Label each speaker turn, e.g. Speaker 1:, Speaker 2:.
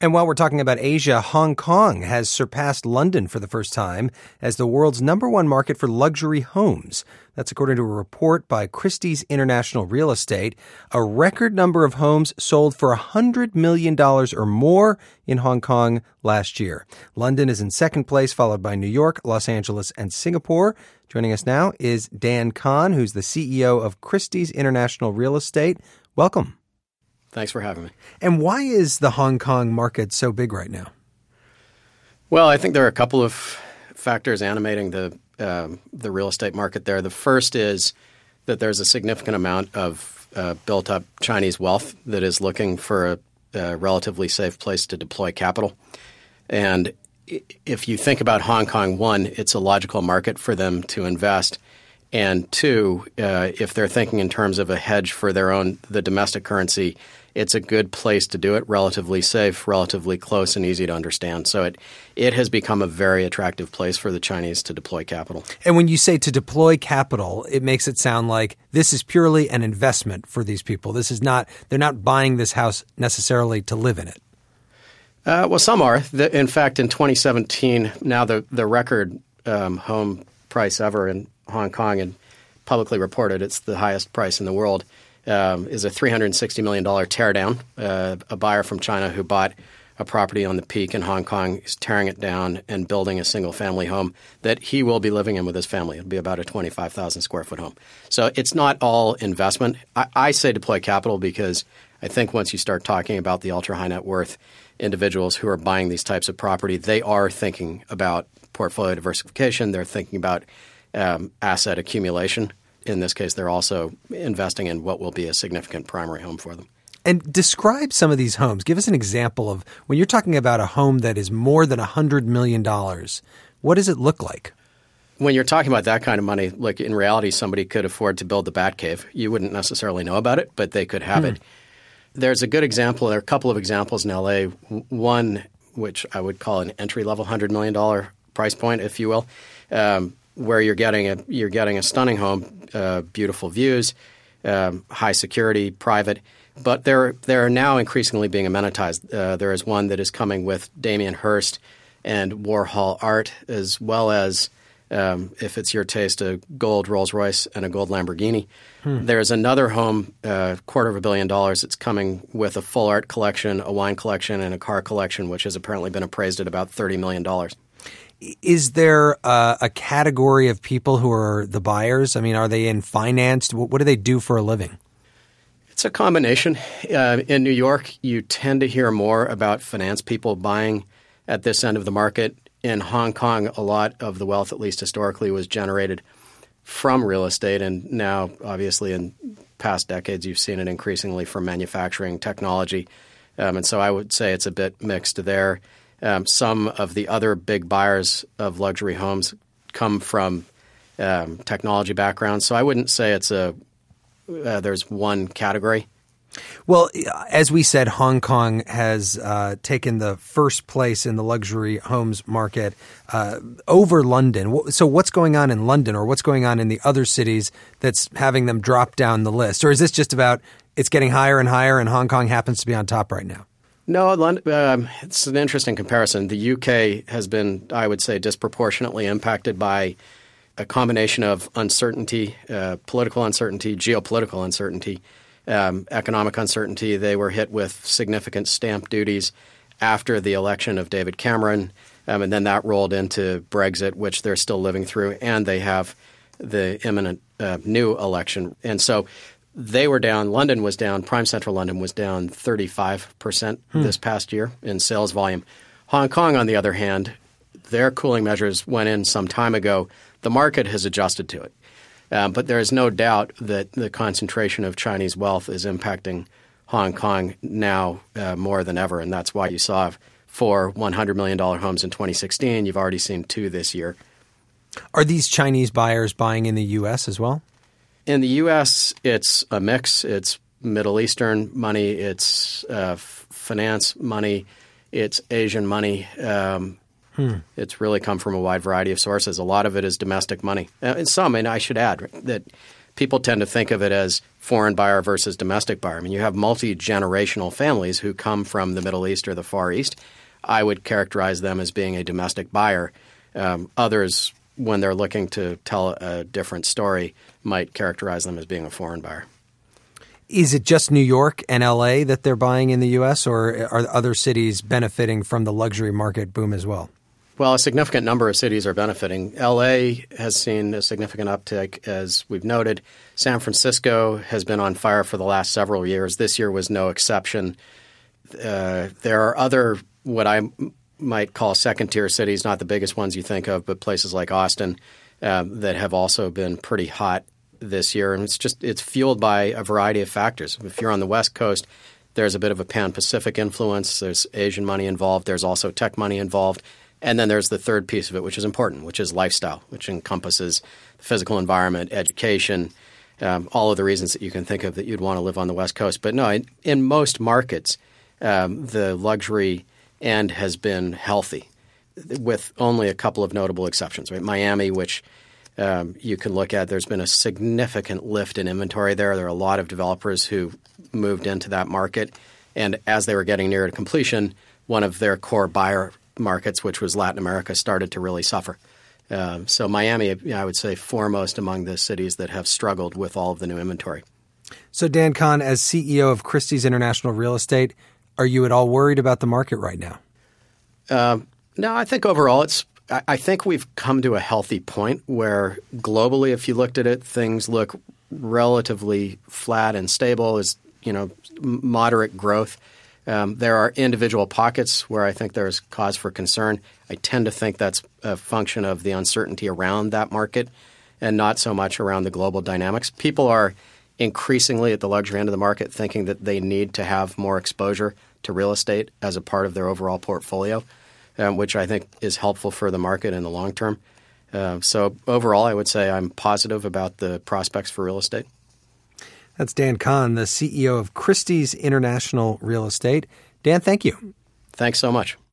Speaker 1: And while we're talking about Asia, Hong Kong has surpassed London for the first time as the world's #1 market for luxury homes. That's according to a report by Christie's International Real Estate. A record number of homes sold for $100 million or more in Hong Kong last year. London is in second place, followed by New York, Los Angeles, and Singapore. Joining us now is Dan Kahn, who's the CEO of Christie's International Real Estate. Welcome.
Speaker 2: Thanks for having me.
Speaker 1: And why is the Hong Kong market so big right now?
Speaker 2: Well, I think there are a couple of factors animating the real estate market there. The first is that there's a significant amount of built-up Chinese wealth that is looking for a relatively safe place to deploy capital. And if you think about Hong Kong, one, it's a logical market for them to invest. And two, if they're thinking in terms of a hedge for the domestic currency, it's a good place to do it, relatively safe, relatively close, and easy to understand. So it has become a very attractive place for the Chinese to deploy capital.
Speaker 1: And when you say to deploy capital, it makes it sound like this is purely an investment for these people. They're not buying this house necessarily to live in it.
Speaker 2: Well, some are. In fact, in 2017, now the record home price ever in Hong Kong, and publicly reported it's the highest price in the world, is a $360 million teardown. A buyer from China who bought a property on the Peak in Hong Kong is tearing it down and building a single-family home that he will be living in with his family. It'll be about a 25,000 square foot home. So it's not all investment. I say deploy capital because I think once you start talking about the ultra-high net worth individuals who are buying these types of property, they are thinking about portfolio diversification. They're thinking about asset accumulation. In this case, they're also investing in what will be a significant primary home for them.
Speaker 1: And describe some of these homes. Give us an example of when you're talking about a home that is more than $100 million, what does it look like?
Speaker 2: When you're talking about that kind of money, like in reality, somebody could afford to build the Batcave. You wouldn't necessarily know about it, but they could have it. There's a good example. There are a couple of examples in L.A. One, which I would call an entry-level $100 million price point, if you will, where you're getting a stunning home, beautiful views, high security, private. But they're now increasingly being amenitized. There is one that is coming with Damien Hirst and Warhol art, as well as, if it's your taste, a gold Rolls-Royce and a gold Lamborghini. There's another home, $250 million. It's coming with a full art collection, a wine collection, and a car collection, which has apparently been appraised at about $30 million.
Speaker 1: Is there a category of people who are the buyers? I mean, are they in finance? What do they do for a living?
Speaker 2: It's a combination. In New York, you tend to hear more about finance people buying at this end of the market. In Hong Kong, a lot of the wealth, at least historically, was generated from real estate. And now, obviously, in past decades, you've seen it increasingly from manufacturing, technology. And so I would say it's a bit mixed there. Some of the other big buyers of luxury homes come from technology backgrounds. So I wouldn't say there's one category.
Speaker 1: Well, as we said, Hong Kong has taken the first place in the luxury homes market over London. So what's going on in London, or what's going on in the other cities that's having them drop down the list? Or is this just about it's getting higher and higher and Hong Kong happens to be on top right now?
Speaker 2: No, it's an interesting comparison. The UK has been, I would say, disproportionately impacted by a combination of uncertainty, political uncertainty, geopolitical uncertainty, economic uncertainty. They were hit with significant stamp duties after the election of David Cameron, and then that rolled into Brexit, which they're still living through, and they have the imminent new election. And so they were down. London was down. Prime Central London was down 35% this past year in sales volume. Hong Kong, on the other hand, their cooling measures went in some time ago. The market has adjusted to it. But there is no doubt that the concentration of Chinese wealth is impacting Hong Kong now more than ever. And that's why you saw 4 $100 million homes in 2016. You've already seen 2 this year.
Speaker 1: Are these Chinese buyers buying in the U.S. as well?
Speaker 2: In the U.S., it's a mix. It's Middle Eastern money. It's finance money. It's Asian money. It's really come from a wide variety of sources. A lot of it is domestic money. And some, and I should add, that people tend to think of it as foreign buyer versus domestic buyer. I mean, you have multi-generational families who come from the Middle East or the Far East. I would characterize them as being a domestic buyer. Others, when they're looking to tell a different story, might characterize them as being a foreign buyer.
Speaker 1: Is it just New York and L.A. that they're buying in the U.S., or are other cities benefiting from the luxury market boom as well?
Speaker 2: Well, a significant number of cities are benefiting. L.A. has seen a significant uptick, as we've noted. San Francisco has been on fire for the last several years. This year was no exception. There are other, what I might call second-tier cities, not the biggest ones you think of, but places like Austin that have also been pretty hot this year. And it's fueled by a variety of factors. If you're on the West Coast, there's a bit of a Pan-Pacific influence. There's Asian money involved. There's also tech money involved. And then there's the third piece of it, which is important, which is lifestyle, which encompasses the physical environment, education, all of the reasons that you can think of that you'd want to live on the West Coast. But no, in most markets, the luxury end has been healthy, with only a couple of notable exceptions. Right? Miami, which you can look at, there's been a significant lift in inventory there. There are a lot of developers who moved into that market. And as they were getting nearer to completion, one of their core buyer markets, which was Latin America, started to really suffer. So Miami, I would say, foremost among the cities that have struggled with all of the new inventory.
Speaker 1: So Dan Kahn, as CEO of Christie's International Real Estate, are you at all worried about the market right now?
Speaker 2: No, I think overall I think we've come to a healthy point where globally, if you looked at it, things look relatively flat and stable, as moderate growth. There are individual pockets where I think there's cause for concern. I tend to think that's a function of the uncertainty around that market and not so much around the global dynamics. People are increasingly at the luxury end of the market thinking that they need to have more exposure to real estate as a part of their overall portfolio, which I think is helpful for the market in the long term. So overall, I would say I'm positive about the prospects for real estate.
Speaker 1: That's Dan Kahn, the CEO of Christie's International Real Estate. Dan, thank you.
Speaker 2: Thanks so much.